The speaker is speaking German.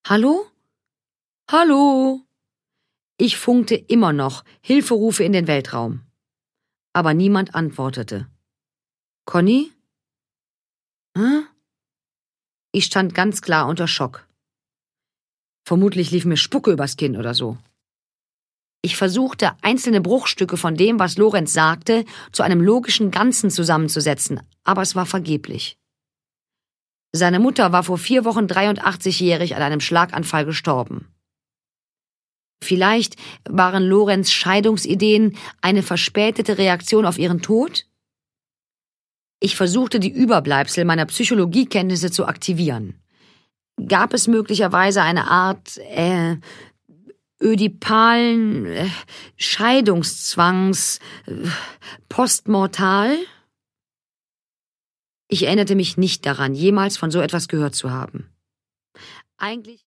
Hallo? Hallo? Ich funkte immer noch Hilferufe in den Weltraum. Aber niemand antwortete. Conny? Hä? Ich stand ganz klar unter Schock. Vermutlich lief mir Spucke übers Kinn oder so. Ich versuchte, einzelne Bruchstücke von dem, was Lorenz sagte, zu einem logischen Ganzen zusammenzusetzen, aber es war vergeblich. Seine Mutter war vor 4 Wochen 83-jährig an einem Schlaganfall gestorben. Vielleicht waren Lorenz' Scheidungsideen eine verspätete Reaktion auf ihren Tod? Ich versuchte, die Überbleibsel meiner Psychologiekenntnisse zu aktivieren. Gab es möglicherweise eine Art, ödipalen Scheidungszwangs postmortal? Ich erinnerte mich nicht daran, jemals von so etwas gehört zu haben. Eigentlich